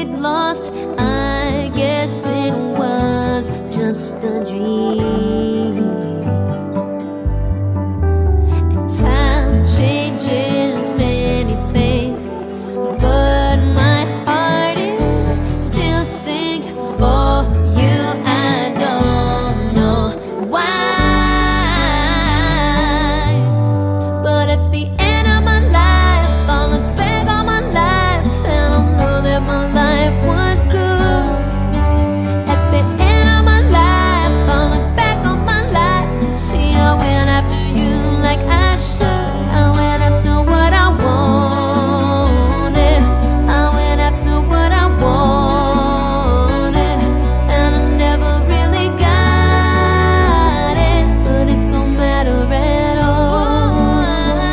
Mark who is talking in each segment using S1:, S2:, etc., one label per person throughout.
S1: lost. I guess it was just a dream. And time changes many things, but my heart it still sings for you. I don't know why, but at the end of my life, I'll look back on my life and I'll know that my life was good. At the end of my life, I'll look back on my life and see I went after you like I should. I went after what I wanted. I went after what I wanted, and I never really got it, but it don't matter at all.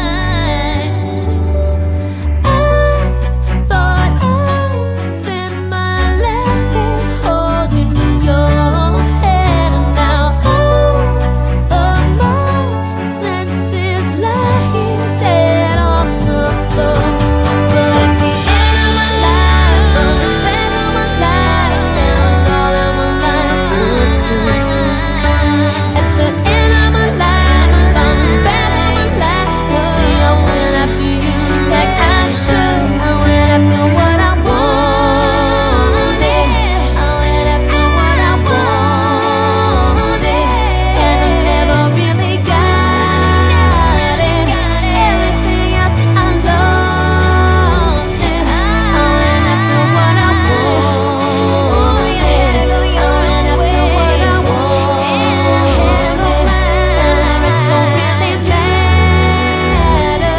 S1: I thought I'd spend my last days holding your hand, and now all of my senses lying dead on the floor. But at the end of my life, I'll look back on my life and I'll know that my life was good. At the end of my life, I'll look back on my life and see I went after you like I should. I went after what I wanted. I went after what I wanted, and I never really got it. Everything else I lost it. I went after what I wanted. I went after what I wanted, and the rest don't really matter.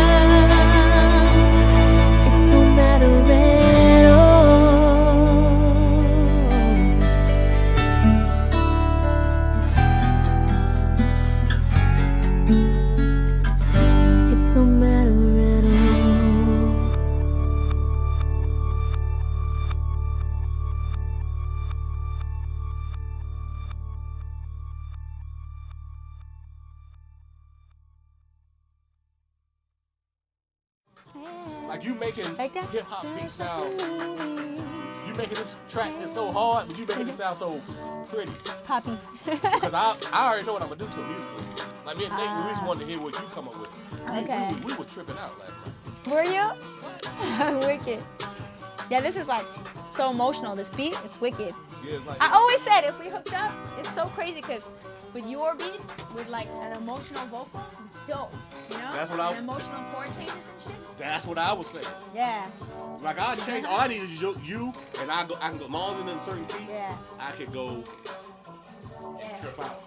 S1: It don't matter at all. It don't matter at all.
S2: Like you making
S3: Like that?
S2: hip hop beat sound. You making this track that's so hard, but you making it sound so pretty.
S3: Poppy.
S2: Because I already know what I'm gonna do to it musically. Like me and Nate, we just wanted to hear what you come up with.
S3: Okay.
S2: We were tripping out last night.
S3: Were you? Wicked. Yeah, this is like so emotional. This beat, it's wicked.
S2: Yeah, it's like
S3: I always said if we hooked up, it's so crazy because with your beats, with like an emotional vocal, it's dope. You know?
S2: That's what I-
S3: And emotional chord changes and shit.
S2: that's what I was saying.
S3: Yeah.
S2: Like I change, all I need is you, and I can go, as long as it's in a certain key,
S3: Yeah.
S2: I could go
S3: Yeah.
S2: trip out.